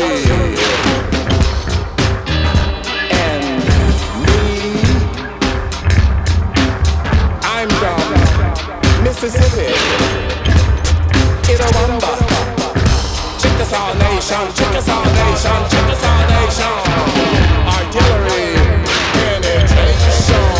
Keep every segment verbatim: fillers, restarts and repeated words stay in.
Mississippi, Itawamba, Chickasaw Nation, Chickasaw Nation, Chickasaw Nation, artillery penetration.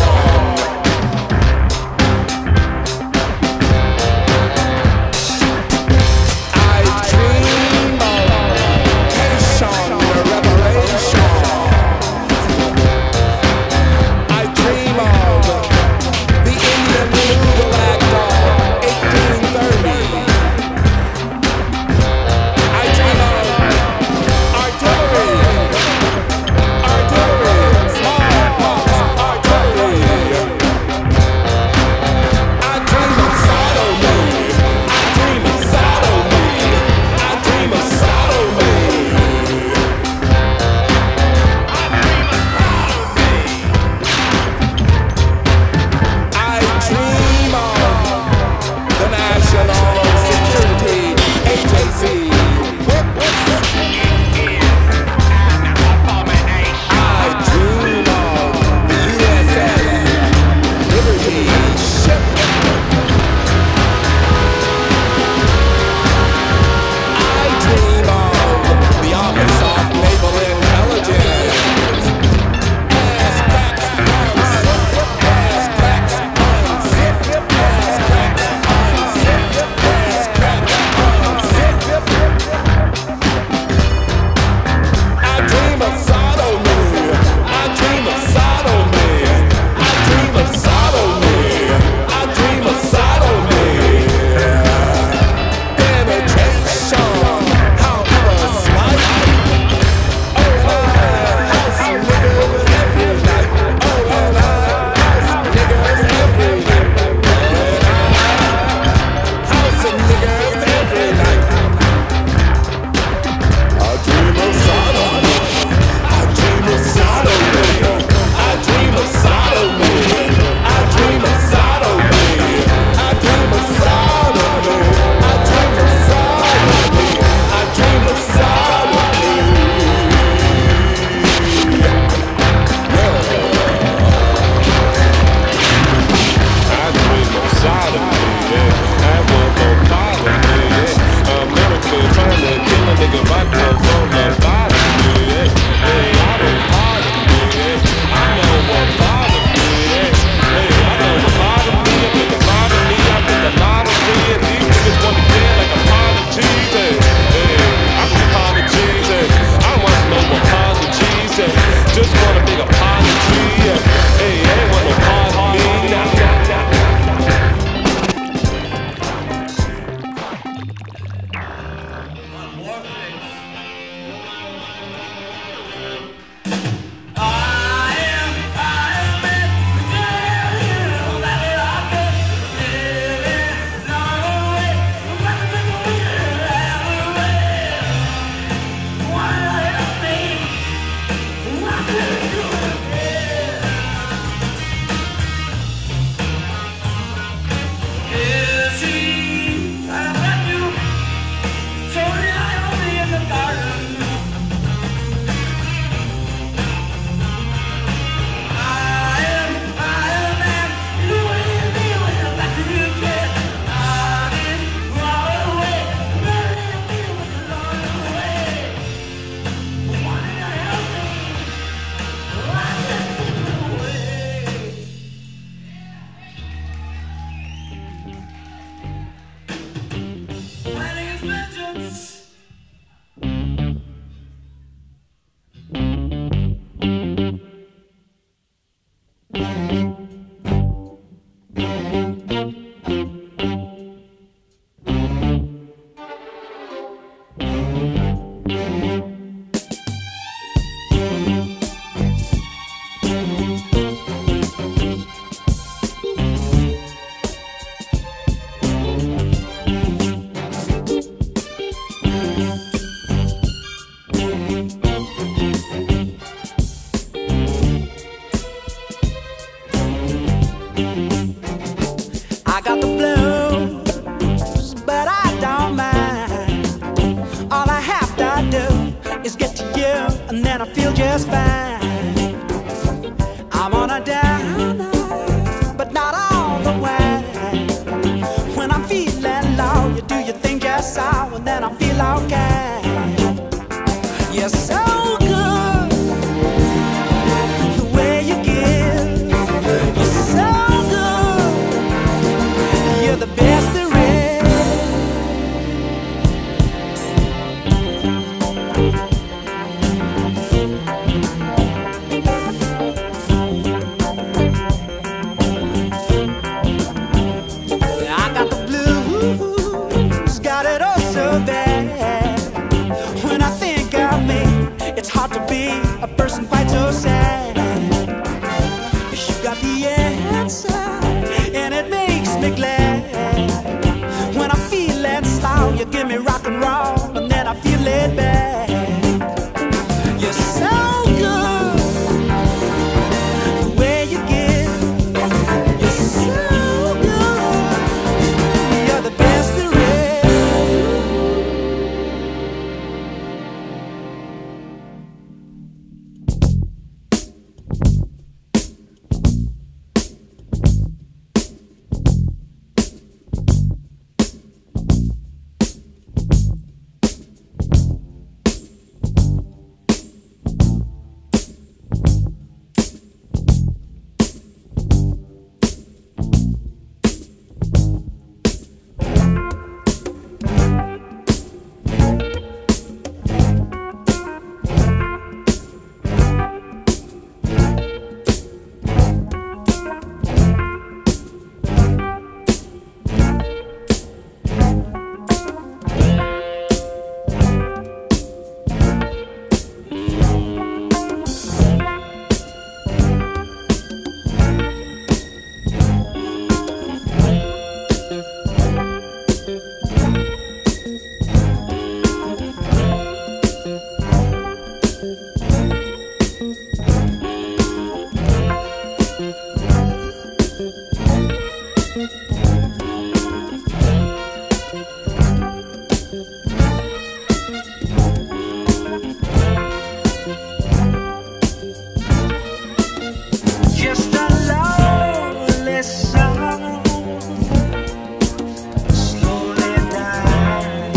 I dream of Haitian revelation. I dream of the Indian Removal Act of eighteen thirty. I dream of artillery, artillery, smallpox, artillery. I dream of sodomy. I dream of sodomy. I dream of sodomy. I dream of the National Security Agency. I dream of the U S S Liberty ship. I dream of the Office of Naval Intelligence. Ass cracks, unzip, ass cracks, unzip, ass cracks, unzip, ass cracks, unzip. I dream of sodomy. I dream of sodomy. I dream of sodomy. I dream of sodomy. Penetration, however slight. Oh, and I house niggas every night. Oh, and I house niggas every night. House niggas every night. I dream of sodomy. I dream of sodomy. I dream of sodomy. I dream of sodomy. I dream of sodomy. I dream of sodomy. I dream of sodomy. I dream of sodomy. Yeah, that one gon' bother me. Yeah, America trying to kill a nigga by clothes on the bottom. Yeah, hey, I don't bother me. Yeah, I know what bothers me. Yeah, hey, I know what bothers me. I think it's bothering me. I think a lot of me and these niggas wanna get like apologies. Hey, hey, I can apologies. Hey, I don't want no apologies. Hey, just want a big apology. Yeah, hey, I ain't want no part of me now. got the blues, but I don't mind. All I have is get to you, and then I feel just fine. I'm on a down, but not all the way. When I'm feeling low, you do your thing just so, and then I feel okay. You're so good, the way you give. You're so good, you're the best there is. I got the blues, got it all so bad. When I think of me, it's hard to be a person quite so sad. You got the answer, and it makes me glad. When I feel that slow, you give me rock and roll, and then I feel it back. You're so good, the way you give. You're so good, you're the best there is. Just a lonely song, slowly dying.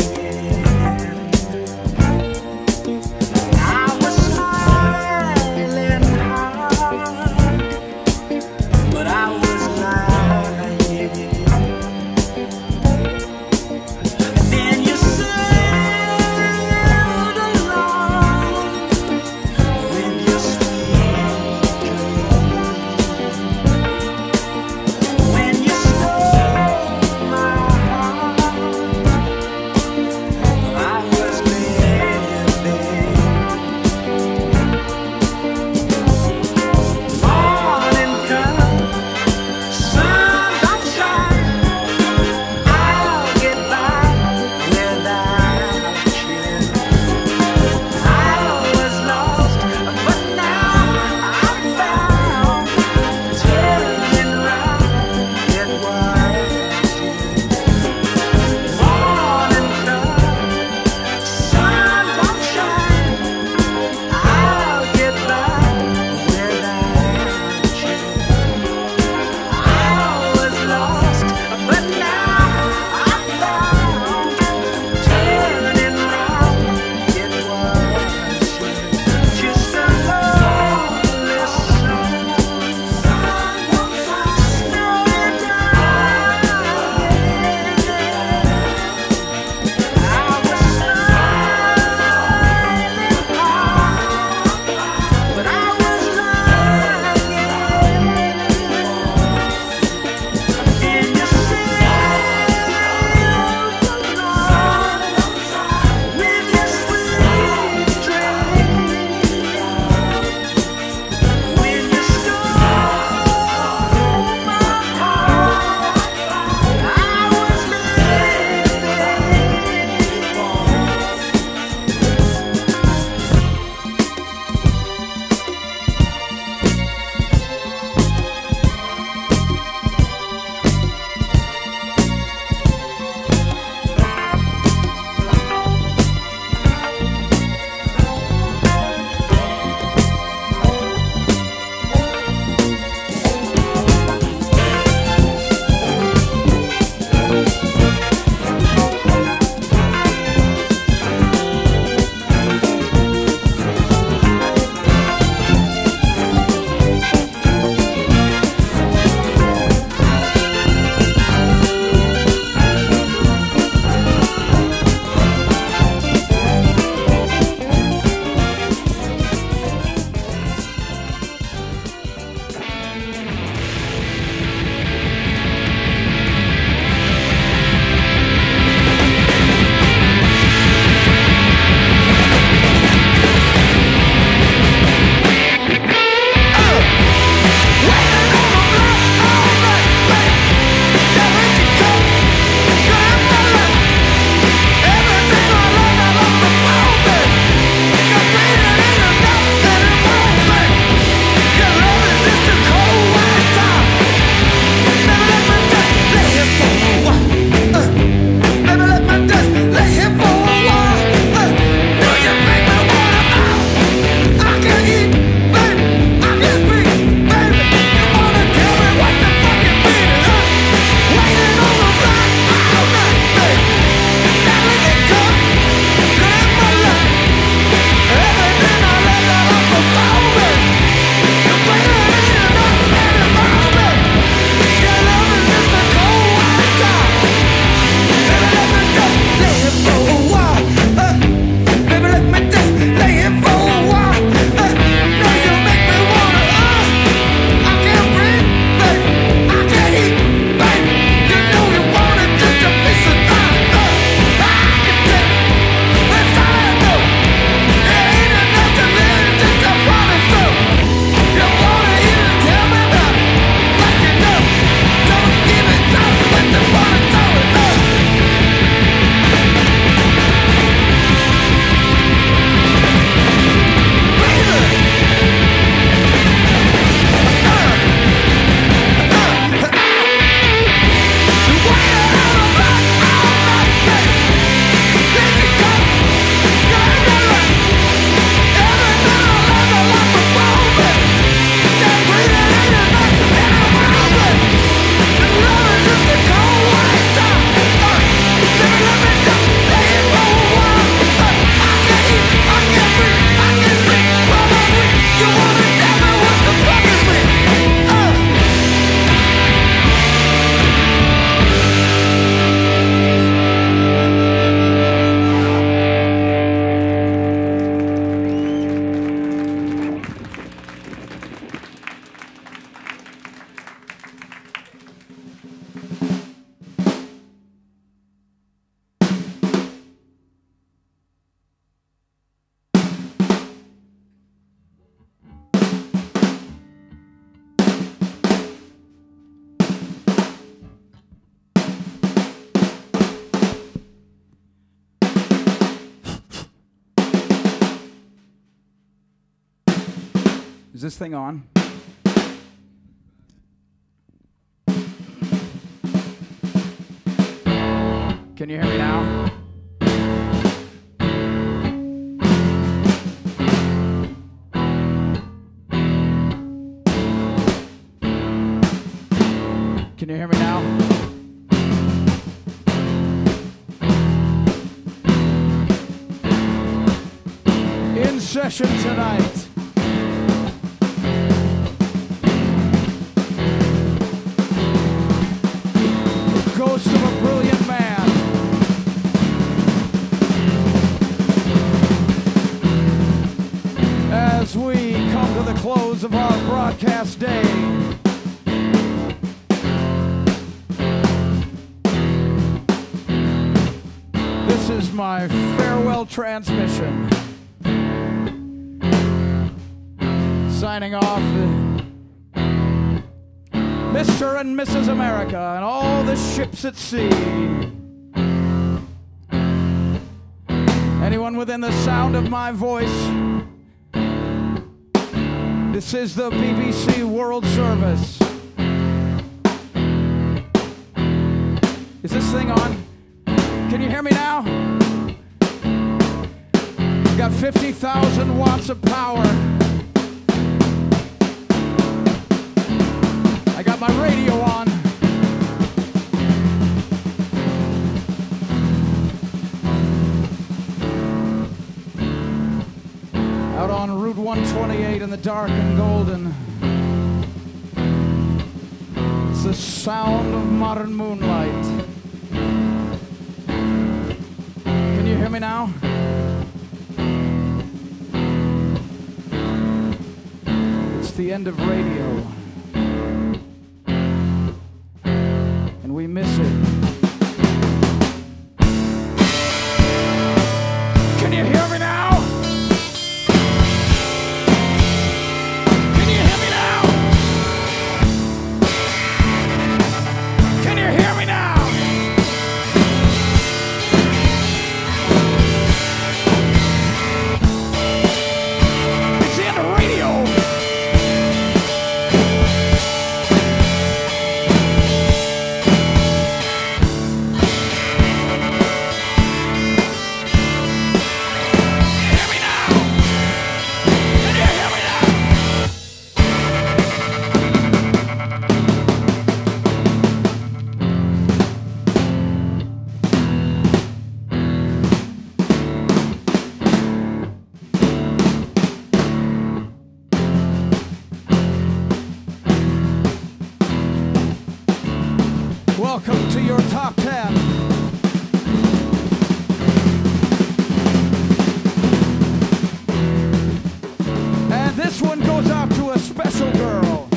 I was smiling hard, but I was lying. And then you said Is this thing on? Can you hear me now? Can you hear me now? In session tonight. Ghost of a brilliant man. As we come to the close of our broadcast day. This is my farewell transmission. Signing off, Mister and Missus America and all the ships at sea. Anyone within the sound of my voice, this is the B B C World Service. Is this thing on? Can you hear me now? Got fifty thousand watts of power. I got my radio on. Out on Route one twenty-eight in the dark and golden. It's the sound of modern moonlight. Can you hear me now? It's the end of radio. And we miss it. Can you hear me now? Can you hear me now? Can you hear me now? It's the end of radio. Welcome to your top ten. And this one goes out to a special girl.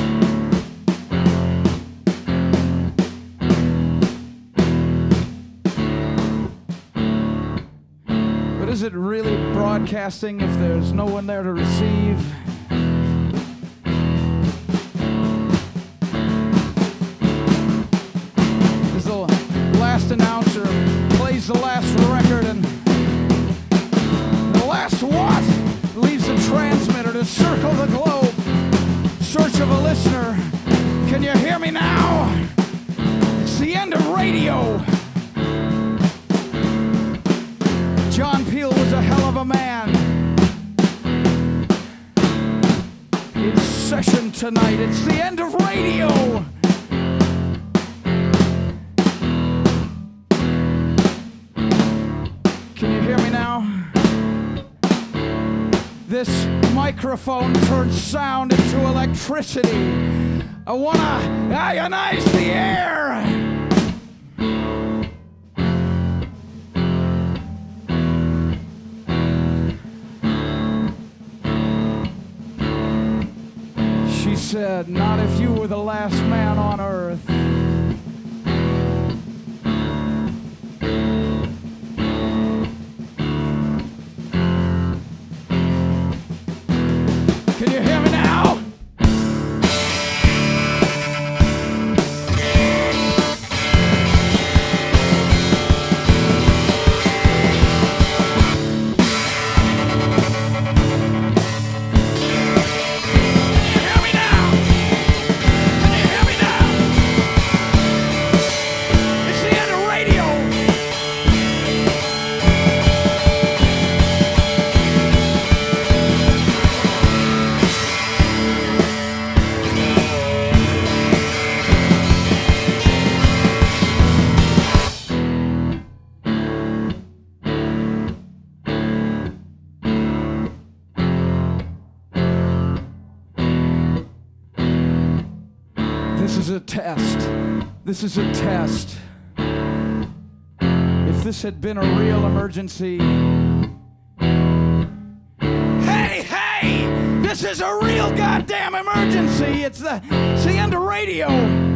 But is it really broadcasting if there's no one there to receive? Last announcer plays the last record and the last watt leaves the transmitter to circle the globe, search of a listener. Can you hear me now? It's the end of radio. John Peel was a hell of a man. In session tonight, it's the end of radio. This microphone turns sound into electricity. I wanna ionize the air. She said, not if you were the last man on earth. Can you hear me now? This is a test. This is a test. If this had been a real emergency. Hey, hey! This is a real goddamn emergency. It's the, it's the end of radio.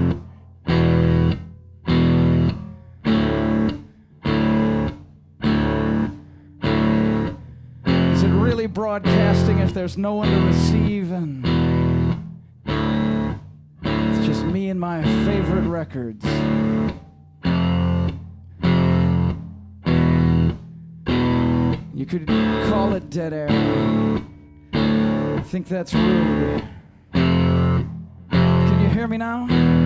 Is it really broadcasting if there's no one to receive? And it's just me and my favorite records. You could call it dead air. I think that's rude. Can you hear me now?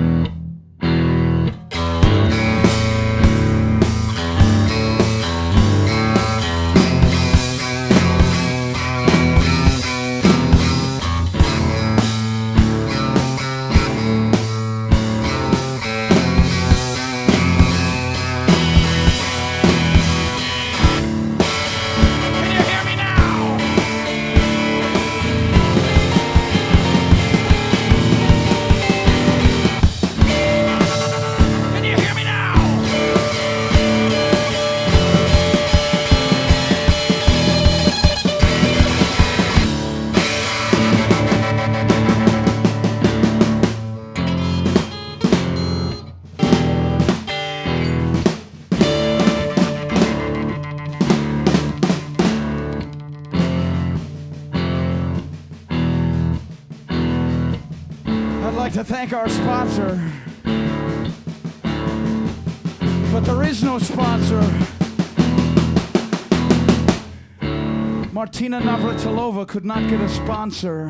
To thank our sponsor, but there is no sponsor. Martina Navratilova could not get a sponsor.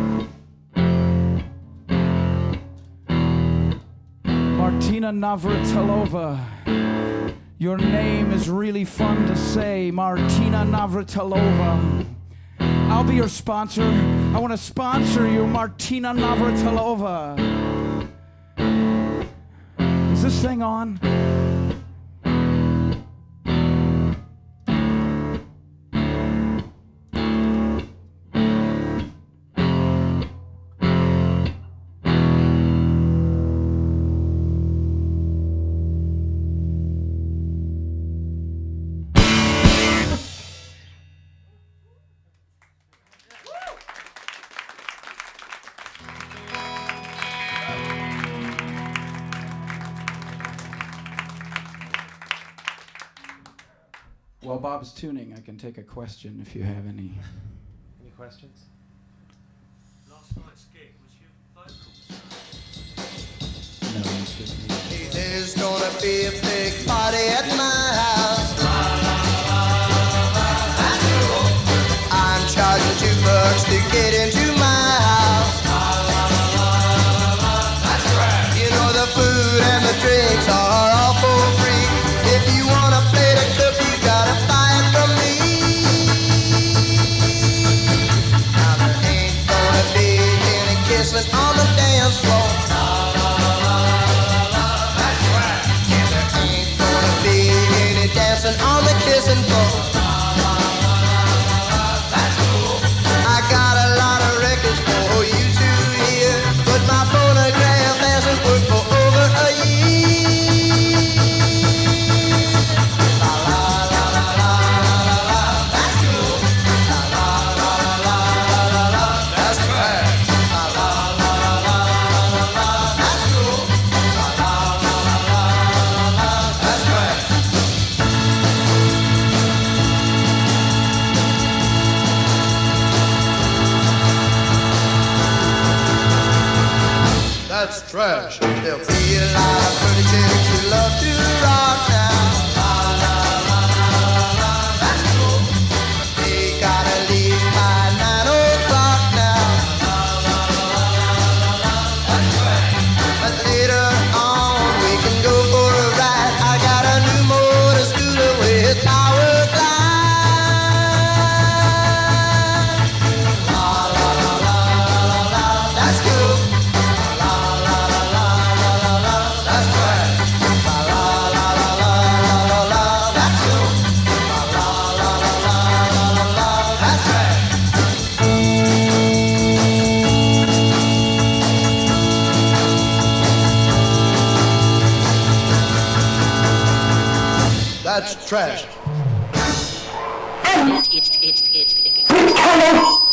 Martina Navratilova, your name is really fun to say, Martina Navratilova. I'll be your sponsor. I want to sponsor you, Martina Navratilova. Is this thing on? While Bob's tuning, I can take a question if you have any. Any questions? Last night's gig was your vocals. No, it's just me. There's gonna be a big party at my house. I'm charging two bucks to get into my house. That's right. You know the food and the drinks are all for free. If you wanna play the club, you gotta buy it from me. Now there ain't gonna be any kissing on the dance floor. That's right. And there ain't gonna be any dancing on the kissing floor. That's cool. I got a lot of records for you to hear, but my phonograph hasn't worked for over a year. That's trash. There'll be a lot of pretty chicks who love to rock now. That's cool. They gotta leave by nine o'clock now. That's right. But later on we can go for a ride. I got a new motor scooter with power glide. La la la la la la. That's cool. That's right. trash. It's, it's, it's, it's, it's,